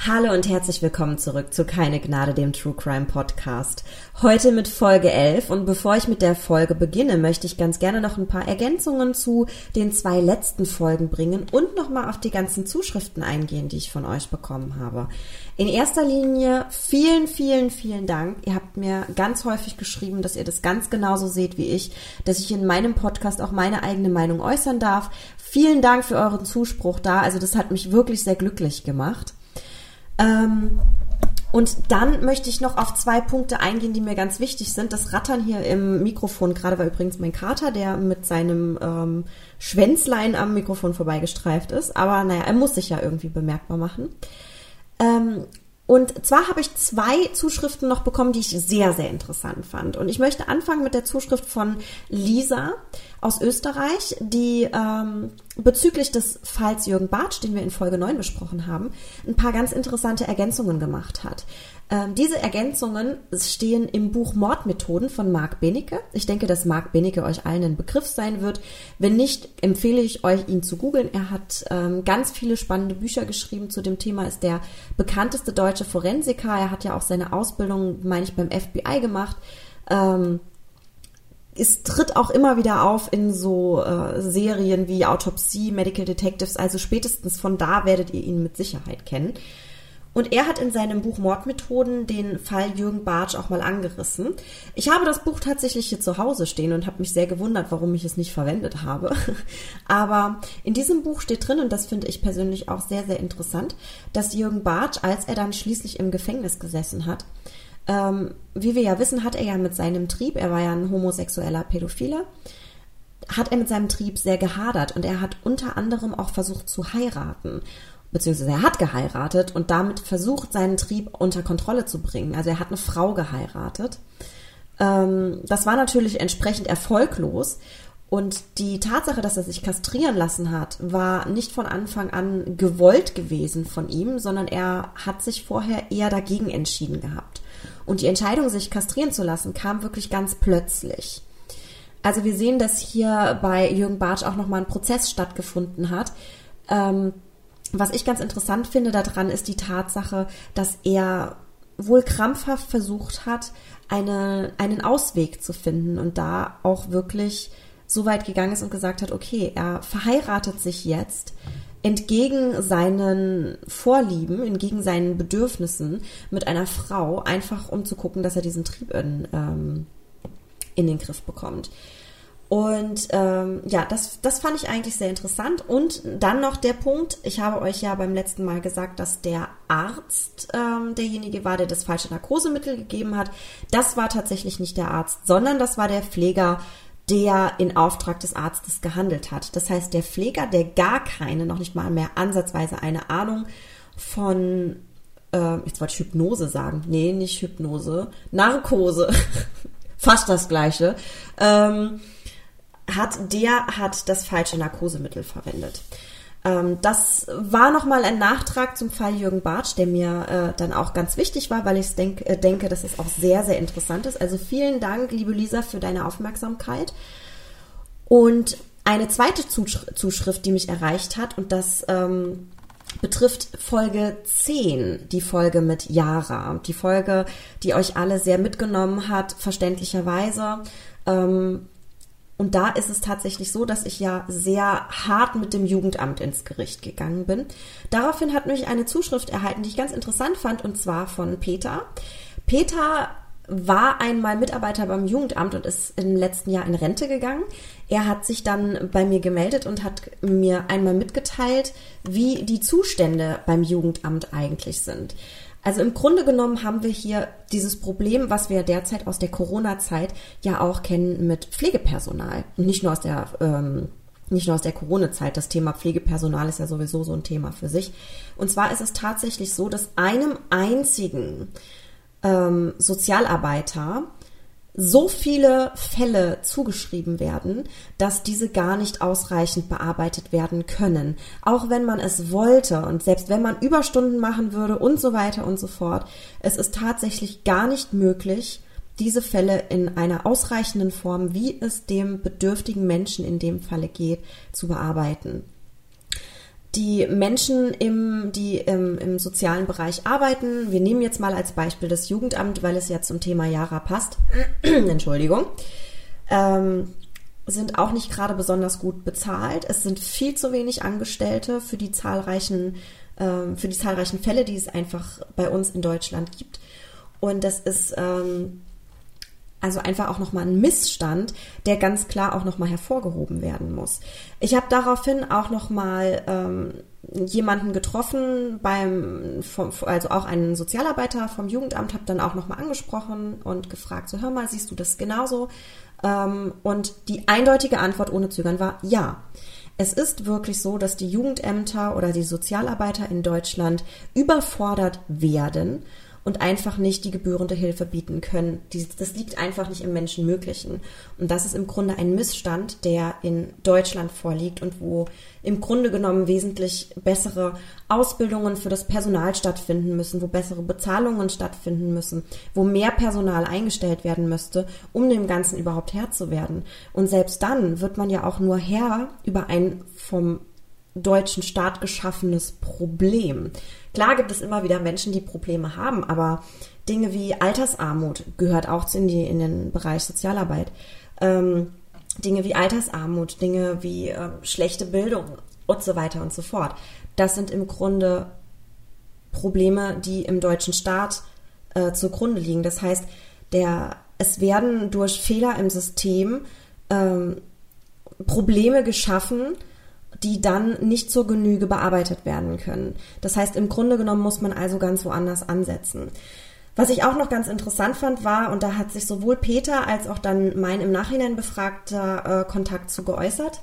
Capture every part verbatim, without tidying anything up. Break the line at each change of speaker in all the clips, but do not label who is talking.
Hallo und herzlich willkommen zurück zu Keine Gnade, dem True Crime Podcast. Heute mit Folge elf, und bevor ich mit der Folge beginne, möchte ich ganz gerne noch ein paar Ergänzungen zu den zwei letzten Folgen bringen und nochmal auf die ganzen Zuschriften eingehen, die ich von euch bekommen habe. In erster Linie vielen, vielen, vielen Dank. Ihr habt mir ganz häufig geschrieben, dass ihr das ganz genauso seht wie ich, dass ich in meinem Podcast auch meine eigene Meinung äußern darf. Vielen Dank für euren Zuspruch da. Also das hat mich wirklich sehr glücklich gemacht. Ähm, und dann möchte ich noch auf zwei Punkte eingehen, die mir ganz wichtig sind. Das Rattern hier im Mikrofon gerade war übrigens mein Kater, der mit seinem ähm, Schwänzlein am Mikrofon vorbeigestreift ist. Aber naja, er muss sich ja irgendwie bemerkbar machen. Ähm, und zwar habe ich zwei Zuschriften noch bekommen, die ich sehr, sehr interessant fand. Und ich möchte anfangen mit der Zuschrift von Lisa aus Österreich, die ähm, bezüglich des Falls Jürgen Bartsch, den wir in Folge neun besprochen haben, ein paar ganz interessante Ergänzungen gemacht hat. Ähm, diese Ergänzungen stehen im Buch Mordmethoden von Marc Benecke. Ich denke, dass Marc Benecke euch allen ein Begriff sein wird. Wenn nicht, empfehle ich euch, ihn zu googeln. Er hat ähm, ganz viele spannende Bücher geschrieben zu dem Thema, ist der bekannteste deutsche Forensiker. Er hat ja auch seine Ausbildung, meine ich, beim F B I gemacht. Ähm, Es tritt auch immer wieder auf in so äh, Serien wie Autopsie, Medical Detectives, also spätestens von da werdet ihr ihn mit Sicherheit kennen. Und er hat in seinem Buch Mordmethoden den Fall Jürgen Bartsch auch mal angerissen. Ich habe das Buch tatsächlich hier zu Hause stehen und habe mich sehr gewundert, warum ich es nicht verwendet habe. Aber in diesem Buch steht drin, und das finde ich persönlich auch sehr, sehr interessant, dass Jürgen Bartsch, als er dann schließlich im Gefängnis gesessen hat, Ähm, wie wir ja wissen, hat er ja mit seinem Trieb, er war ja ein homosexueller Pädophiler, hat er mit seinem Trieb sehr gehadert, und er hat unter anderem auch versucht zu heiraten, beziehungsweise er hat geheiratet und damit versucht, seinen Trieb unter Kontrolle zu bringen. Also er hat eine Frau geheiratet. Ähm, das war natürlich entsprechend erfolglos, und die Tatsache, dass er sich kastrieren lassen hat, war nicht von Anfang an gewollt gewesen von ihm, sondern er hat sich vorher eher dagegen entschieden gehabt. Und die Entscheidung, sich kastrieren zu lassen, kam wirklich ganz plötzlich. Also wir sehen, dass hier bei Jürgen Bartsch auch nochmal ein Prozess stattgefunden hat. Ähm, was ich ganz interessant finde daran, ist die Tatsache, dass er wohl krampfhaft versucht hat, eine, einen Ausweg zu finden und da auch wirklich so weit gegangen ist und gesagt hat, okay, er verheiratet sich jetzt entgegen seinen Vorlieben, entgegen seinen Bedürfnissen mit einer Frau, einfach um zu gucken, dass er diesen Trieb in, ähm, in den Griff bekommt. Und ähm, ja, das, das fand ich eigentlich sehr interessant. Und dann noch der Punkt, ich habe euch ja beim letzten Mal gesagt, dass der Arzt ähm, derjenige war, der das falsche Narkosemittel gegeben hat. Das war tatsächlich nicht der Arzt, sondern das war der Pfleger, der in Auftrag des Arztes gehandelt hat. Das heißt, der Pfleger, der gar keine, noch nicht mal mehr ansatzweise eine Ahnung von, äh, jetzt wollte ich Hypnose sagen, nee, nicht Hypnose, Narkose, fast das Gleiche, ähm, hat, der hat das falsche Narkosemittel verwendet. Ähm, das war nochmal ein Nachtrag zum Fall Jürgen Bartsch, der mir äh, dann auch ganz wichtig war, weil ich denk, äh, denke, dass es auch sehr, sehr interessant ist. Also vielen Dank, liebe Lisa, für deine Aufmerksamkeit. Und eine zweite Zusch- Zuschrift, die mich erreicht hat, und das ähm, betrifft Folge zehn, die Folge mit Yara. Die Folge, die euch alle sehr mitgenommen hat, verständlicherweise. Ähm, Und da ist es tatsächlich so, dass ich ja sehr hart mit dem Jugendamt ins Gericht gegangen bin. Daraufhin hat mich eine Zuschrift erhalten, die ich ganz interessant fand, und zwar von Peter. Peter war einmal Mitarbeiter beim Jugendamt und ist im letzten Jahr in Rente gegangen. Er hat sich dann bei mir gemeldet und hat mir einmal mitgeteilt, wie die Zustände beim Jugendamt eigentlich sind. Also im Grunde genommen haben wir hier dieses Problem, was wir derzeit aus der Corona-Zeit ja auch kennen mit Pflegepersonal. Und nicht nur aus der, ähm, nicht nur aus der Corona-Zeit. Das Thema Pflegepersonal ist ja sowieso so ein Thema für sich. Und zwar ist es tatsächlich so, dass einem einzigen ähm, Sozialarbeiter so viele Fälle zugeschrieben werden, dass diese gar nicht ausreichend bearbeitet werden können. Auch wenn man es wollte und selbst wenn man Überstunden machen würde und so weiter und so fort. Es ist tatsächlich gar nicht möglich, diese Fälle in einer ausreichenden Form, wie es dem bedürftigen Menschen in dem Falle geht, zu bearbeiten. Die Menschen, im, die im, im sozialen Bereich arbeiten, wir nehmen jetzt mal als Beispiel das Jugendamt, weil es ja zum Thema Jara passt, Entschuldigung, ähm, sind auch nicht gerade besonders gut bezahlt. Es sind viel zu wenig Angestellte für die zahlreichen, ähm, für die zahlreichen Fälle, die es einfach bei uns in Deutschland gibt. Und das ist ähm, also einfach auch nochmal ein Missstand, der ganz klar auch nochmal hervorgehoben werden muss. Ich habe daraufhin auch nochmal ähm, jemanden getroffen, beim, vom, also auch einen Sozialarbeiter vom Jugendamt, habe dann auch nochmal angesprochen und gefragt, so hör mal, siehst du das genauso? Ähm, und die eindeutige Antwort ohne Zögern war ja. Es ist wirklich so, dass die Jugendämter oder die Sozialarbeiter in Deutschland überfordert werden und einfach nicht die gebührende Hilfe bieten können. Das liegt einfach nicht im Menschenmöglichen. Und das ist im Grunde ein Missstand, der in Deutschland vorliegt und wo im Grunde genommen wesentlich bessere Ausbildungen für das Personal stattfinden müssen, wo bessere Bezahlungen stattfinden müssen, wo mehr Personal eingestellt werden müsste, um dem Ganzen überhaupt Herr zu werden. Und selbst dann wird man ja auch nur Herr über ein vom deutschen Staat geschaffenes Problem. Klar gibt es immer wieder Menschen, die Probleme haben, aber Dinge wie Altersarmut gehört auch in, die, in den Bereich Sozialarbeit. Ähm, Dinge wie Altersarmut, Dinge wie äh, schlechte Bildung und so weiter und so fort. Das sind im Grunde Probleme, die im deutschen Staat äh, zugrunde liegen. Das heißt, der, es werden durch Fehler im System ähm, Probleme geschaffen, die dann nicht zur Genüge bearbeitet werden können. Das heißt, im Grunde genommen muss man also ganz woanders ansetzen. Was ich auch noch ganz interessant fand war, und da hat sich sowohl Peter als auch dann mein im Nachhinein befragter äh, Kontakt zu geäußert,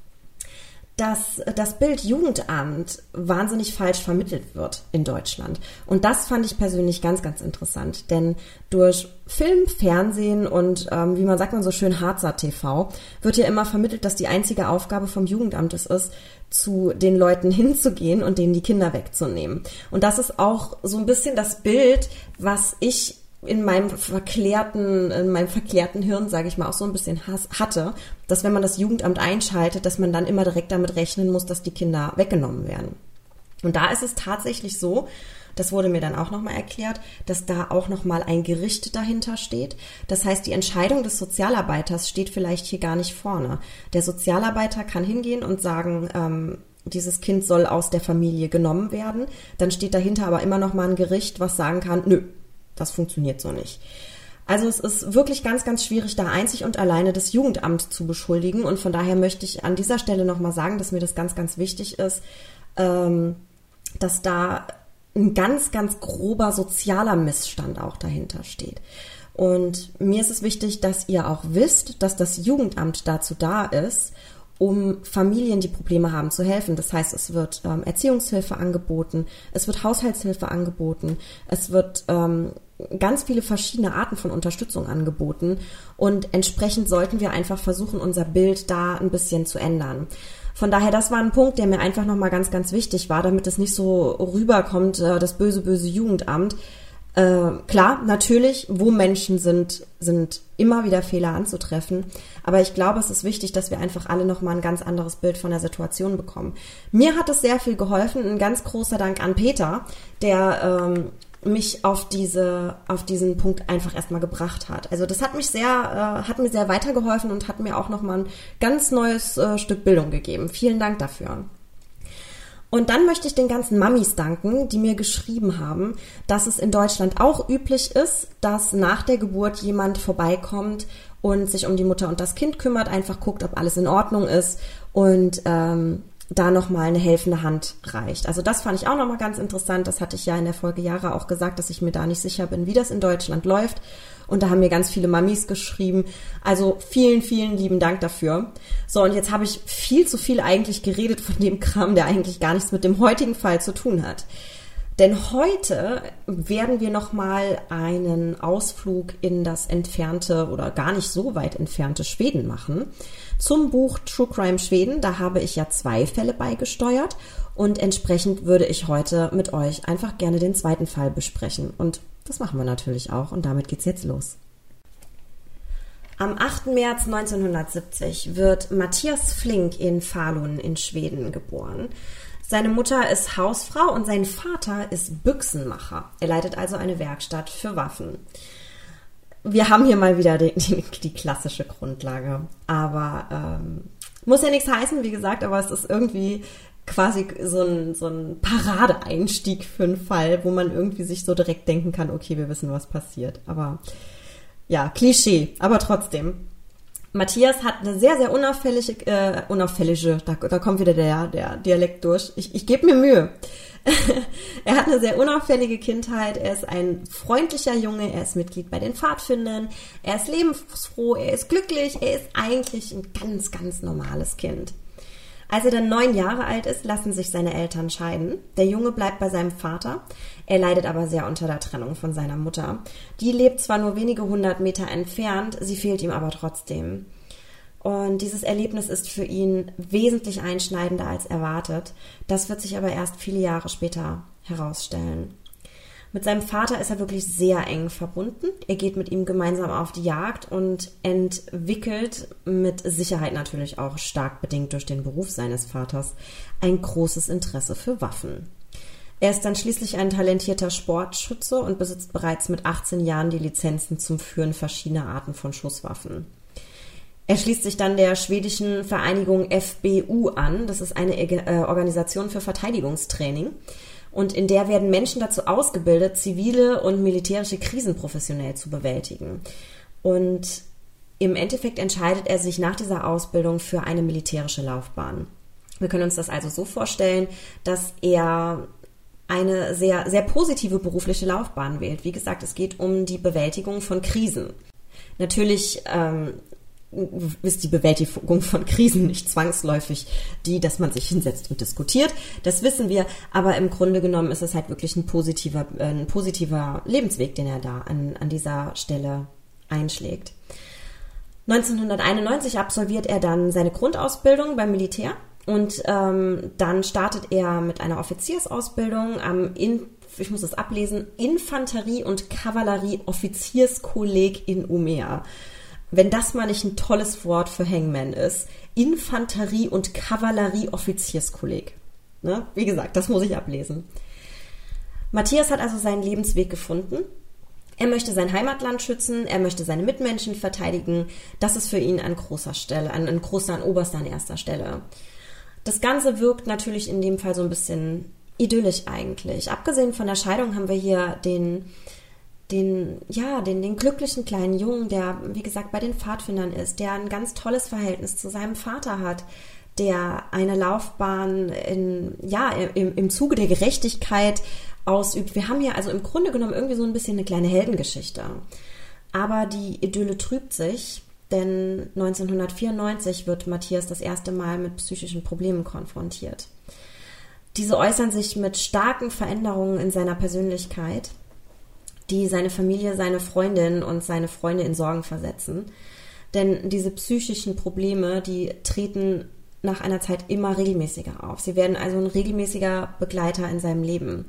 dass das Bild Jugendamt wahnsinnig falsch vermittelt wird in Deutschland. Und das fand ich persönlich ganz, ganz interessant. Denn durch Film, Fernsehen und, ähm, wie man sagt man so schön, Harzer T V, wird ja immer vermittelt, dass die einzige Aufgabe vom Jugendamt es ist, zu den Leuten hinzugehen und denen die Kinder wegzunehmen. Und das ist auch so ein bisschen das Bild, was ich in meinem verklärten, in meinem verklärten Hirn, sage ich mal, auch so ein bisschen Hass hatte, dass wenn man das Jugendamt einschaltet, dass man dann immer direkt damit rechnen muss, dass die Kinder weggenommen werden. Und da ist es tatsächlich so, das wurde mir dann auch nochmal erklärt, dass da auch nochmal ein Gericht dahinter steht. Das heißt, die Entscheidung des Sozialarbeiters steht vielleicht hier gar nicht vorne. Der Sozialarbeiter kann hingehen und sagen, ähm, dieses Kind soll aus der Familie genommen werden. Dann steht dahinter aber immer nochmal ein Gericht, was sagen kann, nö, das funktioniert so nicht. Also es ist wirklich ganz, ganz schwierig, da einzig und alleine das Jugendamt zu beschuldigen. Und von daher möchte ich an dieser Stelle nochmal sagen, dass mir das ganz, ganz wichtig ist, ähm, dass da ein ganz, ganz grober sozialer Missstand auch dahinter steht. Und mir ist es wichtig, dass ihr auch wisst, dass das Jugendamt dazu da ist, um Familien, die Probleme haben, zu helfen. Das heißt, es wird ähm, Erziehungshilfe angeboten, es wird Haushaltshilfe angeboten, es wird ähm, ganz viele verschiedene Arten von Unterstützung angeboten und entsprechend sollten wir einfach versuchen, unser Bild da ein bisschen zu ändern. Von daher, das war ein Punkt, der mir einfach nochmal ganz, ganz wichtig war, damit es nicht so rüberkommt, äh, das böse, böse Jugendamt. Äh, klar, natürlich, wo Menschen sind, sind immer wieder Fehler anzutreffen. Aber ich glaube, es ist wichtig, dass wir einfach alle nochmal ein ganz anderes Bild von der Situation bekommen. Mir hat es sehr viel geholfen. Ein ganz großer Dank an Peter, der ähm, mich auf diese, auf diesen Punkt einfach erstmal gebracht hat. Also das hat mich sehr, äh, hat mir sehr weitergeholfen und hat mir auch nochmal ein ganz neues äh, Stück Bildung gegeben. Vielen Dank dafür. Und dann möchte ich den ganzen Mamis danken, die mir geschrieben haben, dass es in Deutschland auch üblich ist, dass nach der Geburt jemand vorbeikommt und sich um die Mutter und das Kind kümmert, einfach guckt, ob alles in Ordnung ist und ähm, da nochmal eine helfende Hand reicht. Also das fand ich auch nochmal ganz interessant. Das hatte ich ja in der Folge Jahre auch gesagt, dass ich mir da nicht sicher bin, wie das in Deutschland läuft. Und da haben mir ganz viele Mamis geschrieben. Also vielen, vielen lieben Dank dafür. So, und jetzt habe ich viel zu viel eigentlich geredet von dem Kram, der eigentlich gar nichts mit dem heutigen Fall zu tun hat. Denn heute werden wir nochmal einen Ausflug in das entfernte oder gar nicht so weit entfernte Schweden machen. Zum Buch True Crime Schweden, da habe ich ja zwei Fälle beigesteuert und entsprechend würde ich heute mit euch einfach gerne den zweiten Fall besprechen. Und das machen wir natürlich auch und damit geht's jetzt los. Am achten März neunzehnhundertsiebzig wird Mattias Flink in Falun in Schweden geboren. Seine Mutter ist Hausfrau und sein Vater ist Büchsenmacher. Er leitet also eine Werkstatt für Waffen. Wir haben hier mal wieder die, die, die klassische Grundlage. Aber ähm, muss ja nichts heißen, wie gesagt, aber es ist irgendwie quasi so ein, so ein Paradeeinstieg für einen Fall, wo man irgendwie sich so direkt denken kann, okay, wir wissen, was passiert. Aber ja, Klischee, aber trotzdem. Matthias hat eine sehr, sehr unauffällige, äh, unauffällige, da, da kommt wieder der, der Dialekt durch. Ich, ich gebe mir Mühe. Er hat eine sehr unauffällige Kindheit, er ist ein freundlicher Junge, er ist Mitglied bei den Pfadfindern, er ist lebensfroh, er ist glücklich, er ist eigentlich ein ganz, ganz normales Kind. Als er dann neun Jahre alt ist, lassen sich seine Eltern scheiden. Der Junge bleibt bei seinem Vater. Er leidet aber sehr unter der Trennung von seiner Mutter. Die lebt zwar nur wenige hundert Meter entfernt, sie fehlt ihm aber trotzdem. Und dieses Erlebnis ist für ihn wesentlich einschneidender als erwartet. Das wird sich aber erst viele Jahre später herausstellen. Mit seinem Vater ist er wirklich sehr eng verbunden. Er geht mit ihm gemeinsam auf die Jagd und entwickelt, mit Sicherheit natürlich auch stark bedingt durch den Beruf seines Vaters, ein großes Interesse für Waffen. Er ist dann schließlich ein talentierter Sportschütze und besitzt bereits mit achtzehn Jahren die Lizenzen zum Führen verschiedener Arten von Schusswaffen. Er schließt sich dann der schwedischen Vereinigung F B U an. Das ist eine Organisation für Verteidigungstraining. Und in der werden Menschen dazu ausgebildet, zivile und militärische Krisen professionell zu bewältigen. Und im Endeffekt entscheidet er sich nach dieser Ausbildung für eine militärische Laufbahn. Wir können uns das also so vorstellen, dass er eine sehr, sehr positive berufliche Laufbahn wählt. Wie gesagt, es geht um die Bewältigung von Krisen. Natürlich ähm, ist die Bewältigung von Krisen nicht zwangsläufig die, dass man sich hinsetzt und diskutiert. Das wissen wir, aber im Grunde genommen ist es halt wirklich ein positiver, ein positiver Lebensweg, den er da an, an dieser Stelle einschlägt. neunzehnhunderteinundneunzig absolviert er dann seine Grundausbildung beim Militär und ähm, dann startet er mit einer Offiziersausbildung am in ich muss es ablesen, Infanterie- und Kavallerie-Offizierskolleg in Umeå. Wenn das mal nicht ein tolles Wort für Hangman ist. Infanterie- und Kavallerie-Offizierskolleg. Ne? Wie gesagt, das muss ich ablesen. Matthias hat also seinen Lebensweg gefunden. Er möchte sein Heimatland schützen, er möchte seine Mitmenschen verteidigen. Das ist für ihn an großer Stelle, an, an großer, an oberster, an erster Stelle. Das Ganze wirkt natürlich in dem Fall so ein bisschen idyllisch eigentlich. Abgesehen von der Scheidung haben wir hier den... Den, ja, den, den glücklichen kleinen Jungen, der, wie gesagt, bei den Pfadfindern ist, der ein ganz tolles Verhältnis zu seinem Vater hat, der eine Laufbahn in, ja, im, im Zuge der Gerechtigkeit ausübt. Wir haben hier also im Grunde genommen irgendwie so ein bisschen eine kleine Heldengeschichte. Aber die Idylle trübt sich, denn neunzehnhundertvierundneunzig wird Matthias das erste Mal mit psychischen Problemen konfrontiert. Diese äußern sich mit starken Veränderungen in seiner Persönlichkeit, die seine Familie, seine Freundin und seine Freunde in Sorgen versetzen. Denn diese psychischen Probleme, die treten nach einer Zeit immer regelmäßiger auf. Sie werden also ein regelmäßiger Begleiter in seinem Leben.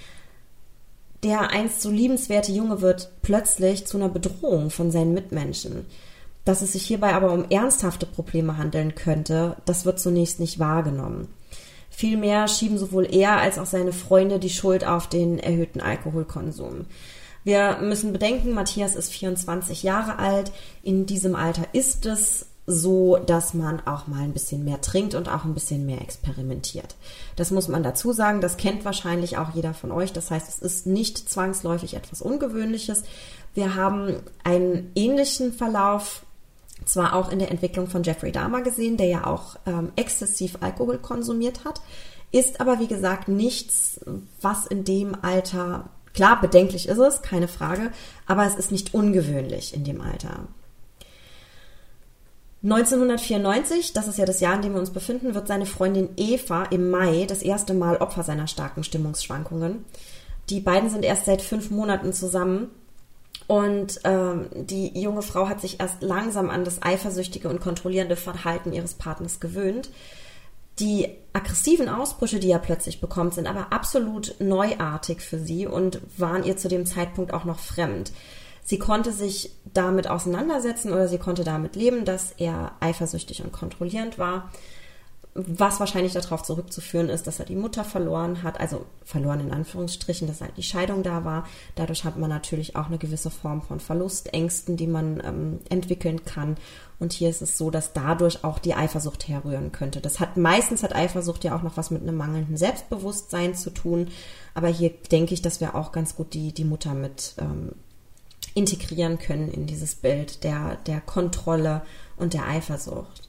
Der einst so liebenswerte Junge wird plötzlich zu einer Bedrohung von seinen Mitmenschen. Dass es sich hierbei aber um ernsthafte Probleme handeln könnte, das wird zunächst nicht wahrgenommen. Vielmehr schieben sowohl er als auch seine Freunde die Schuld auf den erhöhten Alkoholkonsum. Wir müssen bedenken, Matthias ist vierundzwanzig Jahre alt. In diesem Alter ist es so, dass man auch mal ein bisschen mehr trinkt und auch ein bisschen mehr experimentiert. Das muss man dazu sagen, das kennt wahrscheinlich auch jeder von euch. Das heißt, es ist nicht zwangsläufig etwas Ungewöhnliches. Wir haben einen ähnlichen Verlauf zwar auch in der Entwicklung von Jeffrey Dahmer gesehen, der ja auch ähm, exzessiv Alkohol konsumiert hat, ist aber wie gesagt nichts, was in dem Alter... Klar, bedenklich ist es, keine Frage, aber es ist nicht ungewöhnlich in dem Alter. neunzehnhundertvierundneunzig, das ist ja das Jahr, in dem wir uns befinden, wird seine Freundin Eva im Mai das erste Mal Opfer seiner starken Stimmungsschwankungen. Die beiden sind erst seit fünf Monaten zusammen und ähm, die junge Frau hat sich erst langsam an das eifersüchtige und kontrollierende Verhalten ihres Partners gewöhnt. Die aggressiven Ausbrüche, die er plötzlich bekommt, sind aber absolut neuartig für sie und waren ihr zu dem Zeitpunkt auch noch fremd. Sie konnte sich damit auseinandersetzen oder sie konnte damit leben, dass er eifersüchtig und kontrollierend war. was wahrscheinlich darauf zurückzuführen ist, dass er die Mutter verloren hat, also verloren in Anführungsstrichen, dass halt die Scheidung da war. Dadurch hat man natürlich auch eine gewisse Form von Verlustängsten, die man ähm, entwickeln kann. Und hier ist es so, dass dadurch auch die Eifersucht herrühren könnte. Das hat meistens hat Eifersucht ja auch noch was mit einem mangelnden Selbstbewusstsein zu tun. Aber hier denke ich, dass wir auch ganz gut die, die Mutter mit ähm, integrieren können in dieses Bild der, der Kontrolle und der Eifersucht.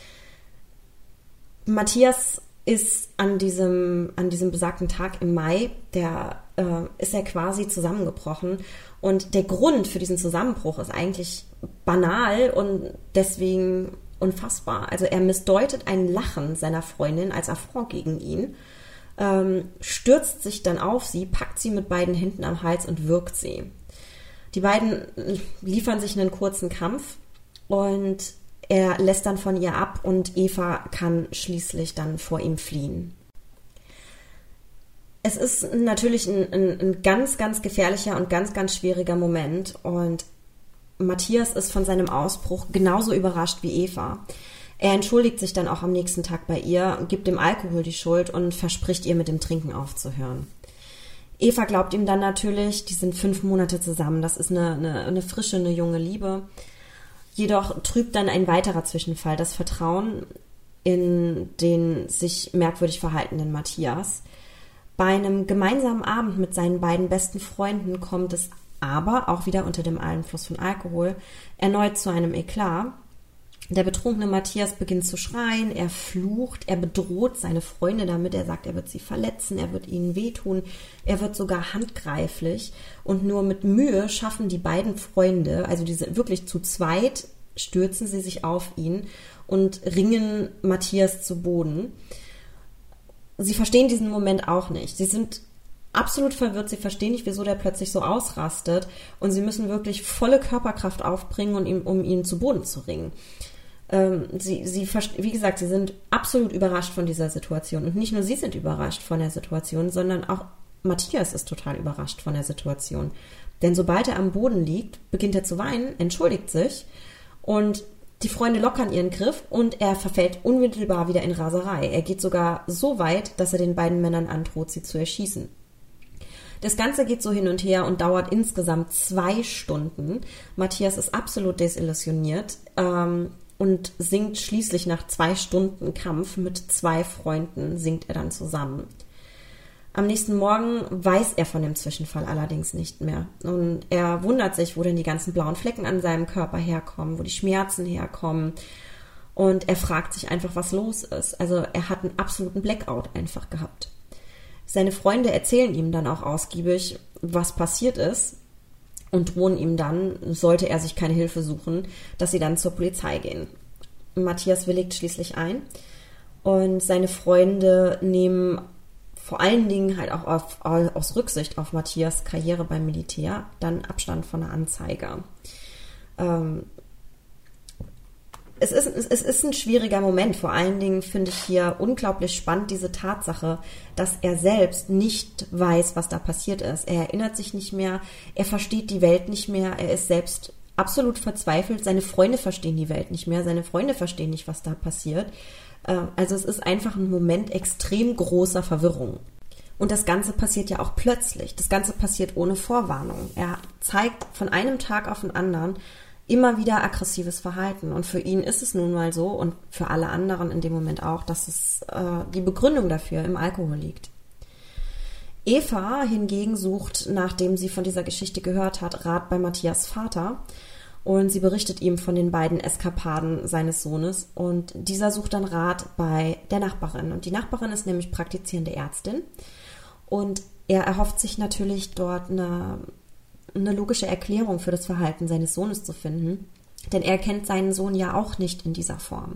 Matthias ist an diesem, an diesem besagten Tag im Mai, der äh, ist er quasi zusammengebrochen. Und der Grund für diesen Zusammenbruch ist eigentlich banal und deswegen unfassbar. Also er missdeutet ein Lachen seiner Freundin als Affront gegen ihn, ähm, stürzt sich dann auf sie, packt sie mit beiden Händen am Hals und würgt sie. Die beiden liefern sich einen kurzen Kampf und er lässt dann von ihr ab und Eva kann schließlich dann vor ihm fliehen. Es ist natürlich ein, ein, ein ganz, ganz gefährlicher und ganz, ganz schwieriger Moment und Matthias ist von seinem Ausbruch genauso überrascht wie Eva. Er entschuldigt sich dann auch am nächsten Tag bei ihr, gibt dem Alkohol die Schuld und verspricht ihr, mit dem Trinken aufzuhören. Eva glaubt ihm dann natürlich, die sind fünf Monate zusammen, das ist eine, eine, eine frische, eine junge Liebe. Jedoch trübt dann ein weiterer Zwischenfall das Vertrauen in den sich merkwürdig verhaltenden Matthias. Bei einem gemeinsamen Abend mit seinen beiden besten Freunden kommt es aber, auch wieder unter dem Einfluss von Alkohol, erneut zu einem Eklat. Der betrunkene Matthias beginnt zu schreien, er flucht, er bedroht seine Freunde damit, er sagt, er wird sie verletzen, er wird ihnen wehtun, er wird sogar handgreiflich und nur mit Mühe schaffen die beiden Freunde, also diese wirklich zu zweit, stürzen sie sich auf ihn und ringen Matthias zu Boden. Sie verstehen diesen Moment auch nicht. Sie sind absolut verwirrt, sie verstehen nicht, wieso der plötzlich so ausrastet und sie müssen wirklich volle Körperkraft aufbringen, um ihn, um ihn zu Boden zu ringen. Sie, sie, wie gesagt, sie sind absolut überrascht von dieser Situation. Und nicht nur sie sind überrascht von der Situation, sondern auch Matthias ist total überrascht von der Situation. Denn sobald er am Boden liegt, beginnt er zu weinen, entschuldigt sich und die Freunde lockern ihren Griff und er verfällt unmittelbar wieder in Raserei. Er geht sogar so weit, dass er den beiden Männern androht, sie zu erschießen. Das Ganze geht so hin und her und dauert insgesamt zwei Stunden. Matthias ist absolut desillusioniert. Ähm, Und singt schließlich nach zwei Stunden Kampf mit zwei Freunden, singt er dann zusammen. Am nächsten Morgen weiß er von dem Zwischenfall allerdings nicht mehr. Und er wundert sich, wo denn die ganzen blauen Flecken an seinem Körper herkommen, wo die Schmerzen herkommen. Und er fragt sich einfach, was los ist. Also er hat einen absoluten Blackout einfach gehabt. Seine Freunde erzählen ihm dann auch ausgiebig, was passiert ist. Und drohen ihm dann, sollte er sich keine Hilfe suchen, dass sie dann zur Polizei gehen. Matthias willigt schließlich ein und seine Freunde nehmen vor allen Dingen halt auch auf, aus Rücksicht auf Matthias' Karriere beim Militär dann Abstand von der Anzeige. Ähm, es ist, es ist ein schwieriger Moment. Vor allen Dingen finde ich hier unglaublich spannend diese Tatsache, dass er selbst nicht weiß, was da passiert ist. Er erinnert sich nicht mehr, er versteht die Welt nicht mehr, er ist selbst absolut verzweifelt. Seine Freunde verstehen die Welt nicht mehr, seine Freunde verstehen nicht, was da passiert. Also es ist einfach ein Moment extrem großer Verwirrung. Und das Ganze passiert ja auch plötzlich. Das Ganze passiert ohne Vorwarnung. Er zeigt von einem Tag auf den anderen immer wieder aggressives Verhalten. Und für ihn ist es nun mal so und für alle anderen in dem Moment auch, dass es äh, die Begründung dafür im Alkohol liegt. Eva hingegen sucht, nachdem sie von dieser Geschichte gehört hat, Rat bei Matthias Vater und sie berichtet ihm von den beiden Eskapaden seines Sohnes und dieser sucht dann Rat bei der Nachbarin. Und die Nachbarin ist nämlich praktizierende Ärztin und er erhofft sich natürlich dort eine eine logische Erklärung für das Verhalten seines Sohnes zu finden, denn er kennt seinen Sohn ja auch nicht in dieser Form.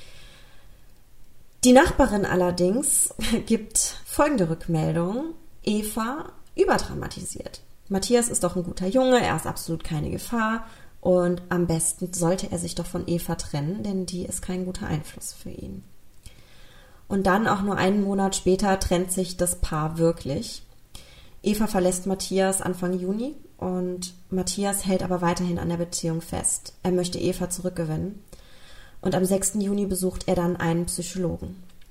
Die Nachbarin allerdings gibt folgende Rückmeldung: Eva überdramatisiert. Matthias ist doch ein guter Junge, er ist absolut keine Gefahr und am besten sollte er sich doch von Eva trennen, denn die ist kein guter Einfluss für ihn. Und dann auch nur einen Monat später trennt sich das Paar wirklich. Eva verlässt Matthias Anfang Juni und Matthias hält aber weiterhin an der Beziehung fest. Er möchte Eva zurückgewinnen und am sechsten Juni besucht er dann einen Psychologen.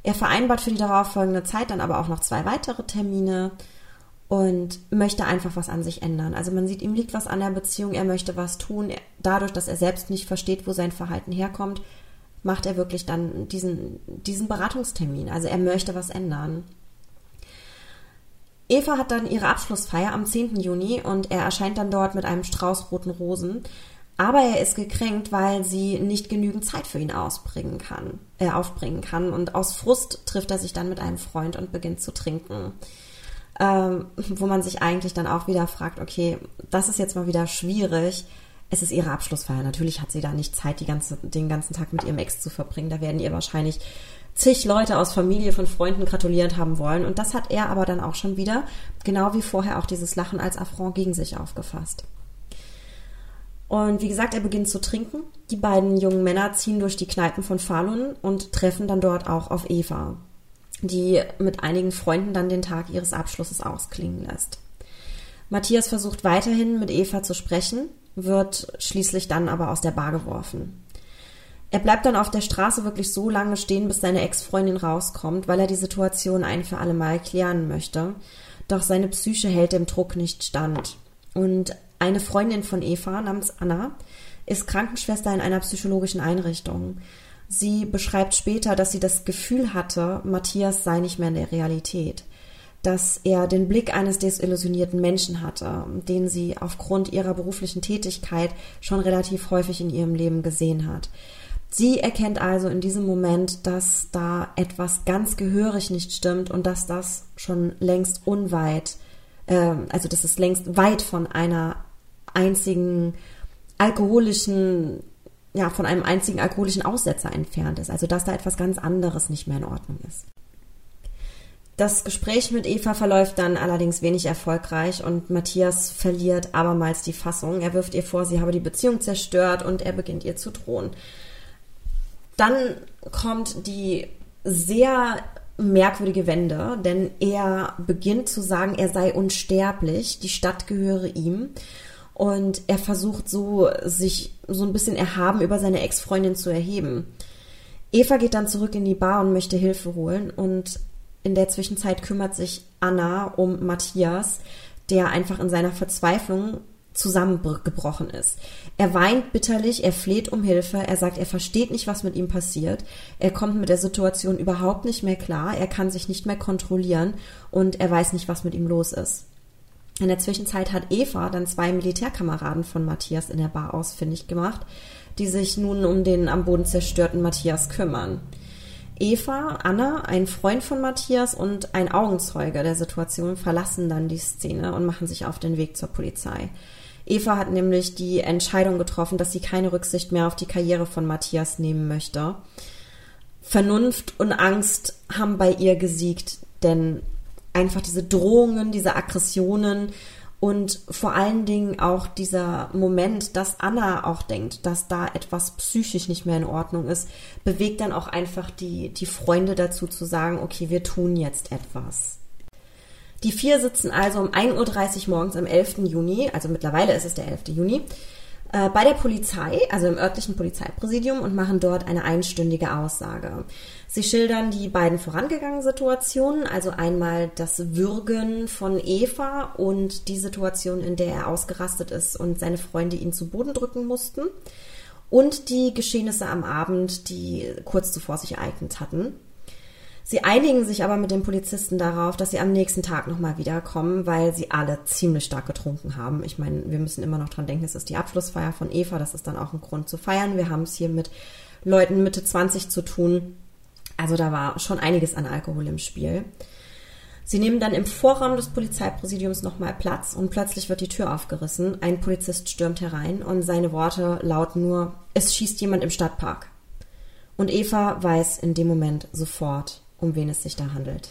Er vereinbart für die darauffolgende Zeit dann aber auch noch zwei weitere Termine und möchte einfach was an sich ändern. Also man sieht, ihm liegt was an der Beziehung, er möchte was tun. Dadurch, dass er selbst nicht versteht, wo sein Verhalten herkommt, macht er wirklich dann diesen, diesen Beratungstermin. Also er möchte was ändern. Eva hat dann ihre Abschlussfeier am zehnten Juni und er erscheint dann dort mit einem Strauß roten Rosen. Aber er ist gekränkt, weil sie nicht genügend Zeit für ihn ausbringen kann, äh, aufbringen kann. Und aus Frust trifft er sich dann mit einem Freund und beginnt zu trinken. Ähm, wo man sich eigentlich dann auch wieder fragt, okay, das ist jetzt mal wieder schwierig. Es ist ihre Abschlussfeier. Natürlich hat sie da nicht Zeit, die ganze, den ganzen Tag mit ihrem Ex zu verbringen. Da werden ihr wahrscheinlich zig Leute aus Familie, von Freunden gratulierend haben wollen. Und das hat er aber dann auch schon wieder, genau wie vorher, auch dieses Lachen als Affront gegen sich aufgefasst. Und wie gesagt, er beginnt zu trinken. Die beiden jungen Männer ziehen durch die Kneipen von Falun und treffen dann dort auch auf Eva, die mit einigen Freunden dann den Tag ihres Abschlusses ausklingen lässt. Matthias versucht weiterhin mit Eva zu sprechen, wird schließlich dann aber aus der Bar geworfen. Er bleibt dann auf der Straße wirklich so lange stehen, bis seine Ex-Freundin rauskommt, weil er die Situation ein für alle Mal klären möchte. Doch seine Psyche hält dem Druck nicht stand. Und eine Freundin von Eva namens Anna ist Krankenschwester in einer psychologischen Einrichtung. Sie beschreibt später, dass sie das Gefühl hatte, Matthias sei nicht mehr in der Realität. Dass er den Blick eines desillusionierten Menschen hatte, den sie aufgrund ihrer beruflichen Tätigkeit schon relativ häufig in ihrem Leben gesehen hat. Sie erkennt also in diesem Moment, dass da etwas ganz gehörig nicht stimmt und dass das schon längst unweit, äh, also dass es längst weit von einer einzigen alkoholischen, ja, von einem einzigen alkoholischen Aussetzer entfernt ist. Also dass da etwas ganz anderes nicht mehr in Ordnung ist. Das Gespräch mit Eva verläuft dann allerdings wenig erfolgreich und Matthias verliert abermals die Fassung. Er wirft ihr vor, sie habe die Beziehung zerstört und er beginnt ihr zu drohen. Dann kommt die sehr merkwürdige Wende, denn er beginnt zu sagen, er sei unsterblich, die Stadt gehöre ihm und er versucht so, sich so ein bisschen erhaben über seine Ex-Freundin zu erheben. Eva geht dann zurück in die Bar und möchte Hilfe holen und in der Zwischenzeit kümmert sich Anna um Matthias, der einfach in seiner Verzweiflung zusammengebrochen ist. Er weint bitterlich, er fleht um Hilfe, er sagt, er versteht nicht, was mit ihm passiert, er kommt mit der Situation überhaupt nicht mehr klar, er kann sich nicht mehr kontrollieren und er weiß nicht, was mit ihm los ist. In der Zwischenzeit hat Eva dann zwei Militärkameraden von Matthias in der Bar ausfindig gemacht, die sich nun um den am Boden zerstörten Matthias kümmern. Eva, Anna, ein Freund von Matthias und ein Augenzeuge der Situation verlassen dann die Szene und machen sich auf den Weg zur Polizei. Eva hat nämlich die Entscheidung getroffen, dass sie keine Rücksicht mehr auf die Karriere von Matthias nehmen möchte. Vernunft und Angst haben bei ihr gesiegt, denn einfach diese Drohungen, diese Aggressionen und vor allen Dingen auch dieser Moment, dass Anna auch denkt, dass da etwas psychisch nicht mehr in Ordnung ist, bewegt dann auch einfach die, die Freunde dazu zu sagen, okay, wir tun jetzt etwas. Die vier sitzen also um ein Uhr dreißig morgens am elften Juni, also mittlerweile ist es der elfte Juni, äh, bei der Polizei, also im örtlichen Polizeipräsidium und machen dort eine einstündige Aussage. Sie schildern die beiden vorangegangenen Situationen, also einmal das Würgen von Eva und die Situation, in der er ausgerastet ist und seine Freunde ihn zu Boden drücken mussten und die Geschehnisse am Abend, die kurz zuvor sich ereignet hatten. Sie einigen sich aber mit den Polizisten darauf, dass sie am nächsten Tag nochmal wiederkommen, weil sie alle ziemlich stark getrunken haben. Ich meine, wir müssen immer noch dran denken, es ist die Abschlussfeier von Eva, das ist dann auch ein Grund zu feiern. Wir haben es hier mit Leuten Mitte zwanzig zu tun. Also da war schon einiges an Alkohol im Spiel. Sie nehmen dann im Vorraum des Polizeipräsidiums nochmal Platz und plötzlich wird die Tür aufgerissen. Ein Polizist stürmt herein und seine Worte lauten nur, es schießt jemand im Stadtpark. Und Eva weiß in dem Moment sofort, um wen es sich da handelt.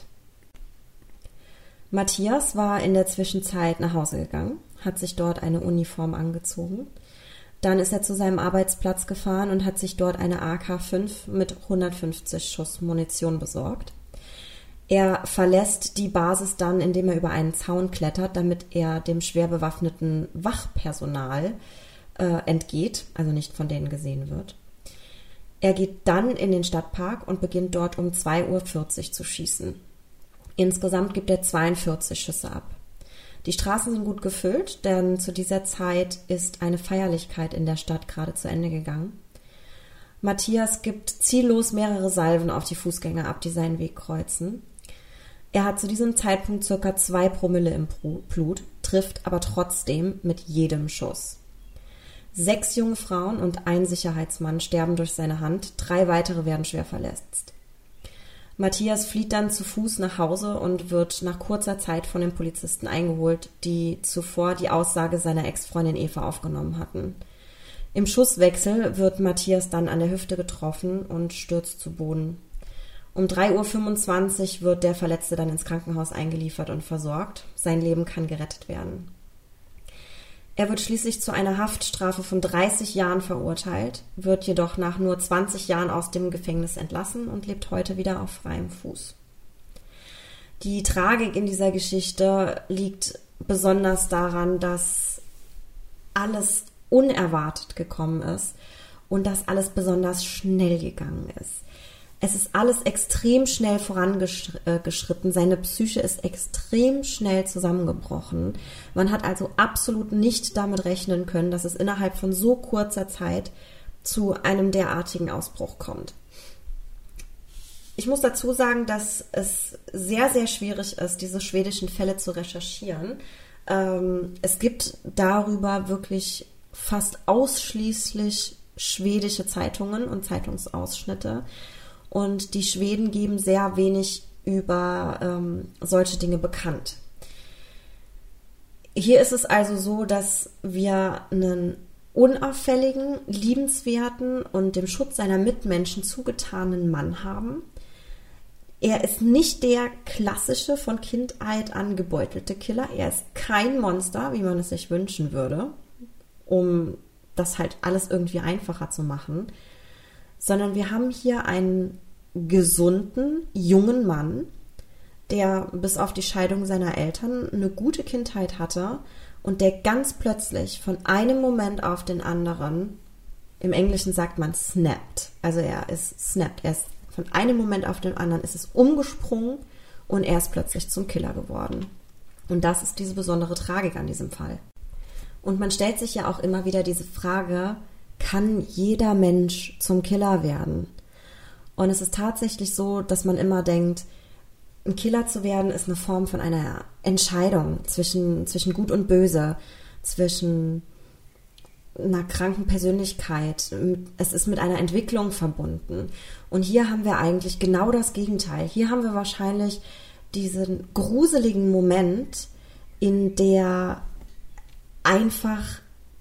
Matthias war in der Zwischenzeit nach Hause gegangen, hat sich dort eine Uniform angezogen. Dann ist er zu seinem Arbeitsplatz gefahren und hat sich dort eine A K fünf mit hundertfünfzig Schuss Munition besorgt. Er verlässt die Basis dann, indem er über einen Zaun klettert, damit er dem schwer bewaffneten Wachpersonal äh, entgeht, also nicht von denen gesehen wird. Er geht dann in den Stadtpark und beginnt dort um zwei Uhr vierzig zu schießen. Insgesamt gibt er zweiundvierzig Schüsse ab. Die Straßen sind gut gefüllt, denn zu dieser Zeit ist eine Feierlichkeit in der Stadt gerade zu Ende gegangen. Matthias gibt ziellos mehrere Salven auf die Fußgänger ab, die seinen Weg kreuzen. Er hat zu diesem Zeitpunkt circa zwei Promille im Blut, trifft aber trotzdem mit jedem Schuss. Sechs junge Frauen und ein Sicherheitsmann sterben durch seine Hand, drei weitere werden schwer verletzt. Matthias flieht dann zu Fuß nach Hause und wird nach kurzer Zeit von den Polizisten eingeholt, die zuvor die Aussage seiner Ex-Freundin Eva aufgenommen hatten. Im Schusswechsel wird Matthias dann an der Hüfte getroffen und stürzt zu Boden. Um drei Uhr fünfundzwanzig wird der Verletzte dann ins Krankenhaus eingeliefert und versorgt. Sein Leben kann gerettet werden. Er wird schließlich zu einer Haftstrafe von dreißig Jahren verurteilt, wird jedoch nach nur zwanzig Jahren aus dem Gefängnis entlassen und lebt heute wieder auf freiem Fuß. Die Tragik in dieser Geschichte liegt besonders daran, dass alles unerwartet gekommen ist und dass alles besonders schnell gegangen ist. Es ist alles extrem schnell vorangeschritten. Seine Psyche ist extrem schnell zusammengebrochen. Man hat also absolut nicht damit rechnen können, dass es innerhalb von so kurzer Zeit zu einem derartigen Ausbruch kommt. Ich muss dazu sagen, dass es sehr, sehr schwierig ist, diese schwedischen Fälle zu recherchieren. Es gibt darüber wirklich fast ausschließlich schwedische Zeitungen und Zeitungsausschnitte. Und die Schweden geben sehr wenig über ähm, solche Dinge bekannt. Hier ist es also so, dass wir einen unauffälligen, liebenswerten und dem Schutz seiner Mitmenschen zugetanen Mann haben. Er ist nicht der klassische, von Kindheit an gebeutelte Killer. Er ist kein Monster, wie man es sich wünschen würde, um das halt alles irgendwie einfacher zu machen, sondern wir haben hier einen gesunden, jungen Mann, der bis auf die Scheidung seiner Eltern eine gute Kindheit hatte und der ganz plötzlich von einem Moment auf den anderen, im Englischen sagt man snapped, also er ist snapped, er ist von einem Moment auf den anderen ist es umgesprungen und er ist plötzlich zum Killer geworden. Und das ist diese besondere Tragik an diesem Fall. Und man stellt sich ja auch immer wieder diese Frage, kann jeder Mensch zum Killer werden? Und es ist tatsächlich so, dass man immer denkt, ein Killer zu werden ist eine Form von einer Entscheidung zwischen, zwischen Gut und Böse, zwischen einer kranken Persönlichkeit. Es ist mit einer Entwicklung verbunden. Und hier haben wir eigentlich genau das Gegenteil. Hier haben wir wahrscheinlich diesen gruseligen Moment, in der einfach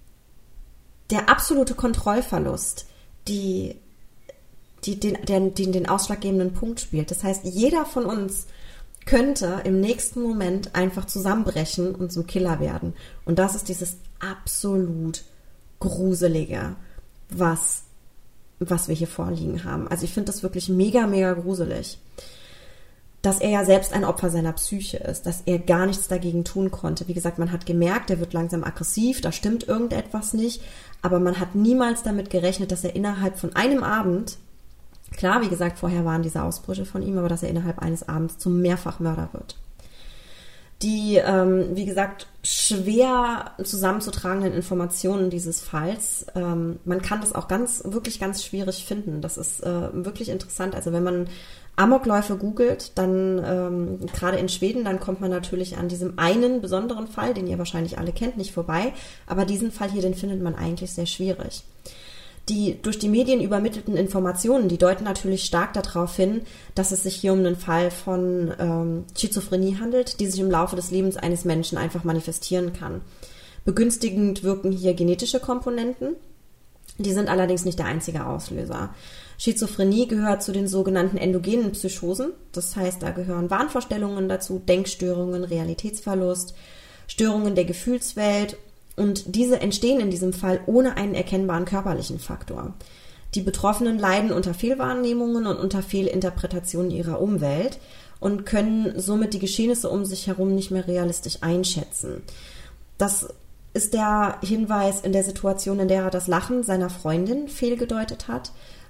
der absolute Kontrollverlust, die, die den, den, den, den ausschlaggebenden Punkt spielt. Das heißt, jeder von uns könnte im nächsten Moment einfach zusammenbrechen und zum Killer werden. Und das ist dieses absolut Gruselige, was, was wir hier vorliegen haben. Also ich finde das wirklich mega, mega gruselig. Dass er ja selbst ein Opfer seiner Psyche ist, dass er gar nichts dagegen tun konnte. Wie gesagt, man hat gemerkt, er wird langsam aggressiv, da stimmt irgendetwas nicht, aber man hat niemals damit gerechnet, dass er innerhalb von einem Abend, klar, wie gesagt, vorher waren diese Ausbrüche von ihm, aber dass er innerhalb eines Abends zum Mehrfachmörder wird. Die, ähm, wie gesagt, schwer zusammenzutragenden Informationen dieses Falls, ähm, man kann das auch ganz, wirklich ganz schwierig finden. Das ist äh, wirklich interessant. Also wenn man Amokläufe googelt, dann ähm, gerade in Schweden, dann kommt man natürlich an diesem einen besonderen Fall, den ihr wahrscheinlich alle kennt, nicht vorbei. Aber diesen Fall hier, den findet man eigentlich sehr schwierig. Die durch die Medien übermittelten Informationen, die deuten natürlich stark darauf hin, dass es sich hier um einen Fall von ähm, Schizophrenie handelt, die sich im Laufe des Lebens eines Menschen einfach manifestieren kann. Begünstigend wirken hier genetische Komponenten, die sind allerdings nicht der einzige Auslöser. Schizophrenie gehört zu den sogenannten endogenen Psychosen, das heißt, da gehören Wahnvorstellungen dazu, Denkstörungen, Realitätsverlust, Störungen der Gefühlswelt. Und diese entstehen in diesem Fall ohne einen erkennbaren körperlichen Faktor. Die Betroffenen leiden unter Fehlwahrnehmungen und unter Fehlinterpretationen ihrer Umwelt und können somit die Geschehnisse um sich herum nicht mehr realistisch einschätzen. Das ist der Hinweis in der Situation, in der er das Lachen seiner Freundin fehlgedeutet hat,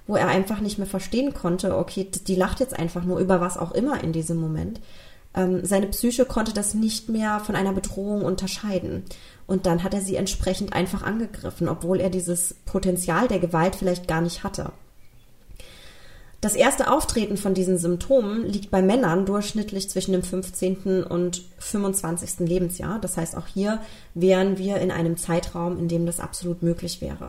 wo er einfach nicht mehr verstehen konnte, okay, die lacht jetzt einfach nur über was auch immer in diesem Moment. Ähm, seine Psyche konnte das nicht mehr von einer Bedrohung unterscheiden. Und dann hat er sie entsprechend einfach angegriffen, obwohl er dieses Potenzial der Gewalt vielleicht gar nicht hatte. Das erste Auftreten von diesen Symptomen liegt bei Männern durchschnittlich zwischen dem fünfzehnten und fünfundzwanzigsten Lebensjahr. Das heißt, auch hier wären wir in einem Zeitraum, in dem das absolut möglich wäre.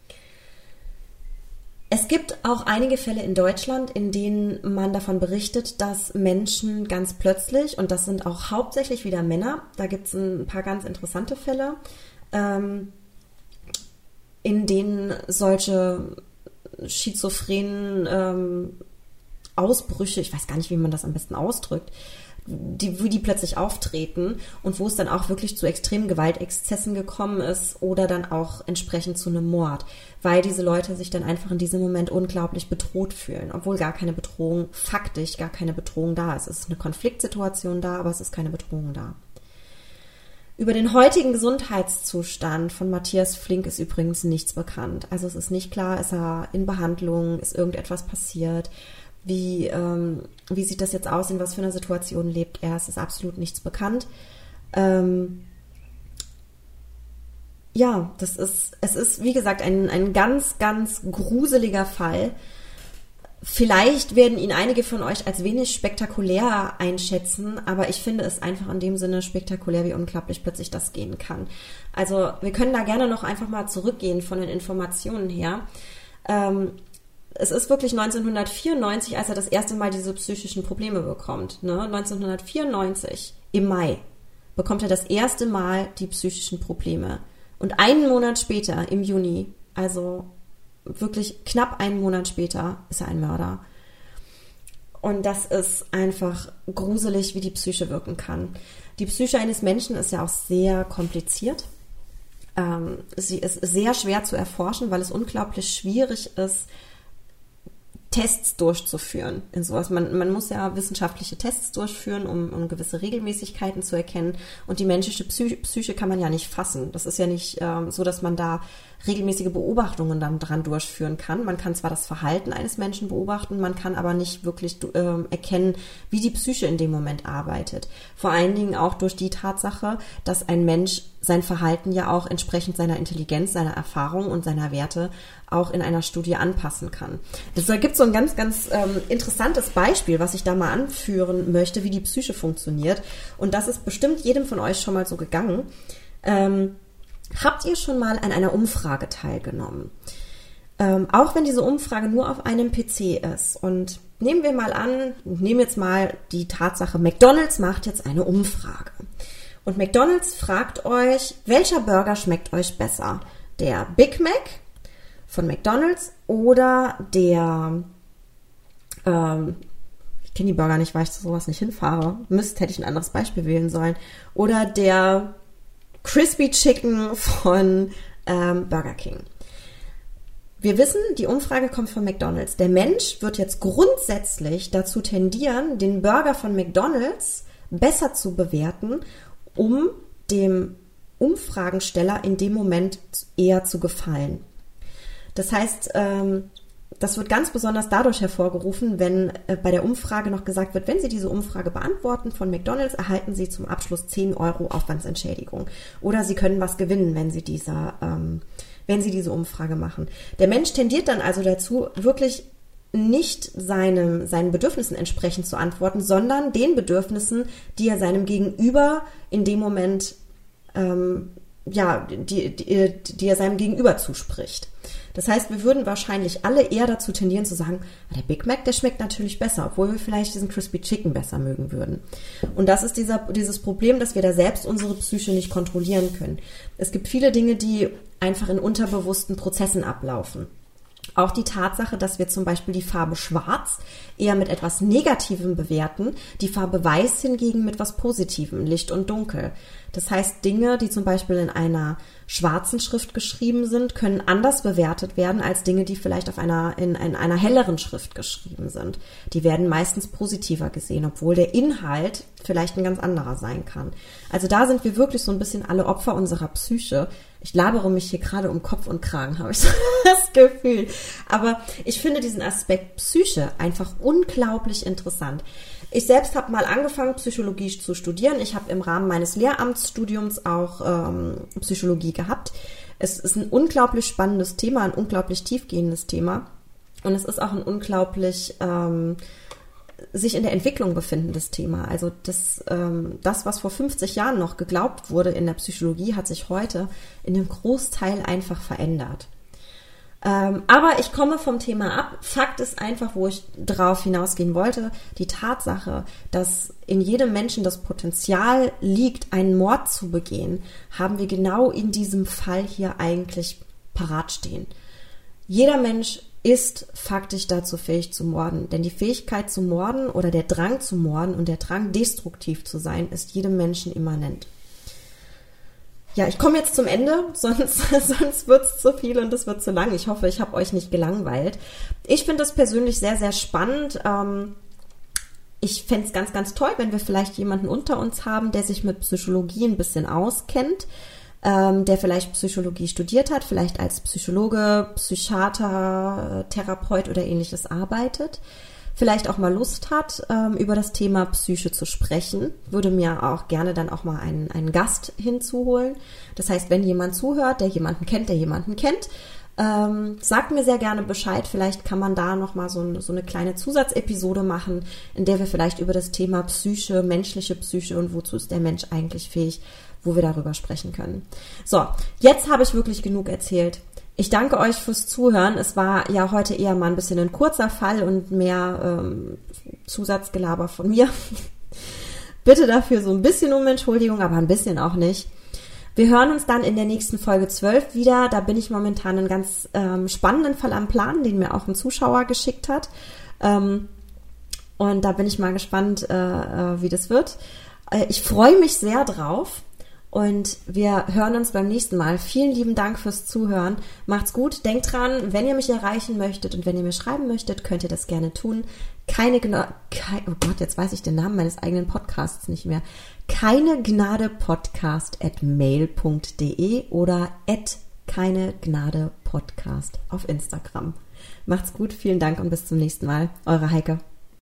Es gibt auch einige Fälle in Deutschland, in denen man davon berichtet, dass Menschen ganz plötzlich, und das sind auch hauptsächlich wieder Männer, da gibt es ein paar ganz interessante Fälle, ähm, in denen solche schizophrenen ähm, Ausbrüche, ich weiß gar nicht, wie man das am besten ausdrückt, die, wie die plötzlich auftreten und wo es dann auch wirklich zu extremen Gewaltexzessen gekommen ist oder dann auch entsprechend zu einem Mord, weil diese Leute sich dann einfach in diesem Moment unglaublich bedroht fühlen, obwohl gar keine Bedrohung, faktisch gar keine Bedrohung da ist. Es ist eine Konfliktsituation da, aber es ist keine Bedrohung da. Über den heutigen Gesundheitszustand von Matthias Flink ist übrigens nichts bekannt. Also es ist nicht klar, ist er in Behandlung, ist irgendetwas passiert, wie, ähm, wie sieht das jetzt aus, in was für einer Situation lebt er, es ist absolut nichts bekannt. Ähm, ja, das ist, es ist, wie gesagt, ein, ein ganz, ganz gruseliger Fall. Vielleicht werden ihn einige von euch als wenig spektakulär einschätzen, aber ich finde es einfach in dem Sinne spektakulär, wie unglaublich plötzlich das gehen kann. Also wir können da gerne noch einfach mal zurückgehen von den Informationen her. Ähm, es ist wirklich neunzehnhundertvierundneunzig, als er das erste Mal diese psychischen Probleme bekommt. Ne? neunzehnhundertvierundneunzig, im Mai, bekommt er das erste Mal die psychischen Probleme. Und einen Monat später, im Juni, also wirklich knapp einen Monat später, ist er ein Mörder. Und das ist einfach gruselig, wie die Psyche wirken kann. Die Psyche eines Menschen ist ja auch sehr kompliziert. Ähm, sie ist sehr schwer zu erforschen, weil es unglaublich schwierig ist, Tests durchzuführen in sowas. Man, man muss ja wissenschaftliche Tests durchführen, um, um gewisse Regelmäßigkeiten zu erkennen. Und die menschliche Psyche, Psyche kann man ja nicht fassen. Das ist ja nicht ähm, so, dass man da regelmäßige Beobachtungen dann dran durchführen kann. Man kann zwar das Verhalten eines Menschen beobachten, man kann aber nicht wirklich äh, erkennen, wie die Psyche in dem Moment arbeitet. Vor allen Dingen auch durch die Tatsache, dass ein Mensch sein Verhalten ja auch entsprechend seiner Intelligenz, seiner Erfahrung und seiner Werte auch in einer Studie anpassen kann. Das, da gibt es so ein ganz, ganz ähm, interessantes Beispiel, was ich da mal anführen möchte, wie die Psyche funktioniert. Und das ist bestimmt jedem von euch schon mal so gegangen. Ähm, habt ihr schon mal an einer Umfrage teilgenommen? Ähm, auch wenn diese Umfrage nur auf einem P C ist. Und nehmen wir mal an, nehmen jetzt mal die Tatsache, McDonald's macht jetzt eine Umfrage. Und McDonald's fragt euch, welcher Burger schmeckt euch besser? Der Big Mac von McDonald's oder der, ähm, ich kenne die Burger nicht, weil ich zu sowas nicht hinfahre. Müsste, hätte ich ein anderes Beispiel wählen sollen. Oder der Crispy Chicken von ähm, Burger King. Wir wissen, die Umfrage kommt von McDonald's. Der Mensch wird jetzt grundsätzlich dazu tendieren, den Burger von McDonald's besser zu bewerten, um dem Umfragensteller in dem Moment eher zu gefallen. Das heißt, ähm, das wird ganz besonders dadurch hervorgerufen, wenn äh, bei der Umfrage noch gesagt wird, wenn Sie diese Umfrage beantworten von McDonald's, erhalten Sie zum Abschluss zehn Euro Aufwandsentschädigung. Oder Sie können was gewinnen, wenn Sie diese, ähm, wenn Sie diese Umfrage machen. Der Mensch tendiert dann also dazu, wirklich nicht seinem, seinen Bedürfnissen entsprechend zu antworten, sondern den Bedürfnissen, die er seinem Gegenüber in dem Moment, ähm, ja, die, die, die er seinem Gegenüber zuspricht. Das heißt, wir würden wahrscheinlich alle eher dazu tendieren zu sagen, der Big Mac, der schmeckt natürlich besser, obwohl wir vielleicht diesen Crispy Chicken besser mögen würden. Und das ist dieser, dieses Problem, dass wir da selbst unsere Psyche nicht kontrollieren können. Es gibt viele Dinge, die einfach in unterbewussten Prozessen ablaufen. Auch die Tatsache, dass wir zum Beispiel die Farbe Schwarz eher mit etwas Negativem bewerten, die Farbe Weiß hingegen mit etwas Positivem, Licht und Dunkel. Das heißt, Dinge, die zum Beispiel in einer schwarzen Schrift geschrieben sind, können anders bewertet werden als Dinge, die vielleicht auf einer, in, in einer helleren Schrift geschrieben sind. Die werden meistens positiver gesehen, obwohl der Inhalt vielleicht ein ganz anderer sein kann. Also da sind wir wirklich so ein bisschen alle Opfer unserer Psyche. Ich labere mich hier gerade um Kopf und Kragen, habe ich so das Gefühl. Aber ich finde diesen Aspekt Psyche einfach unglaublich interessant. Ich selbst habe mal angefangen, Psychologie zu studieren. Ich habe im Rahmen meines Lehramtsstudiums auch ähm, Psychologie gehabt. Es ist ein unglaublich spannendes Thema, ein unglaublich tiefgehendes Thema. Und es ist auch ein unglaublich ähm, sich in der Entwicklung befindendes Thema. Also das, ähm, das, was vor fünfzig Jahren noch geglaubt wurde in der Psychologie, hat sich heute in einem Großteil einfach verändert. Ähm, aber ich komme vom Thema ab. Fakt ist einfach, wo ich drauf hinausgehen wollte, die Tatsache, dass in jedem Menschen das Potenzial liegt, einen Mord zu begehen, haben wir genau in diesem Fall hier eigentlich parat stehen. Jeder Mensch ist faktisch dazu fähig zu morden, denn die Fähigkeit zu morden oder der Drang zu morden und der Drang destruktiv zu sein, ist jedem Menschen immanent. Ja, ich komme jetzt zum Ende, sonst, sonst wird es zu viel und es wird zu lang. Ich hoffe, ich habe euch nicht gelangweilt. Ich finde das persönlich sehr, sehr spannend. Ähm, ich fände es ganz, ganz toll, wenn wir vielleicht jemanden unter uns haben, der sich mit Psychologie ein bisschen auskennt, ähm, der vielleicht Psychologie studiert hat, vielleicht als Psychologe, Psychiater, Therapeut oder ähnliches arbeitet. Vielleicht auch mal Lust hat, ähm, über das Thema Psyche zu sprechen, würde mir auch gerne dann auch mal einen, einen Gast hinzuholen. Das heißt, wenn jemand zuhört, der jemanden kennt, der jemanden kennt, ähm, sagt mir sehr gerne Bescheid. Vielleicht kann man da noch mal so, ein, so eine kleine Zusatzepisode machen, in der wir vielleicht über das Thema Psyche, menschliche Psyche und wozu ist der Mensch eigentlich fähig, wo wir darüber sprechen können. So, jetzt habe ich wirklich genug erzählt. Ich danke euch fürs Zuhören. Es war ja heute eher mal ein bisschen ein kurzer Fall und mehr ähm, Zusatzgelaber von mir. Bitte dafür so ein bisschen um Entschuldigung, aber ein bisschen auch nicht. Wir hören uns dann in der nächsten Folge zwölf wieder. Da bin ich momentan einen ganz ähm, spannenden Fall am Plan, den mir auch ein Zuschauer geschickt hat. Ähm, und da bin ich mal gespannt, äh, äh, wie das wird. Äh, ich freue mich sehr drauf. Und wir hören uns beim nächsten Mal. Vielen lieben Dank fürs Zuhören. Macht's gut. Denkt dran, wenn ihr mich erreichen möchtet und wenn ihr mir schreiben möchtet, könnt ihr das gerne tun. Keine Gnade, kein, oh Gott, jetzt weiß ich den Namen meines eigenen Podcasts nicht mehr. Keine Gnade Podcast at mail punkt de oder at keine Gnade Podcast auf Instagram. Macht's gut. Vielen Dank und bis zum nächsten Mal. Eure Heike.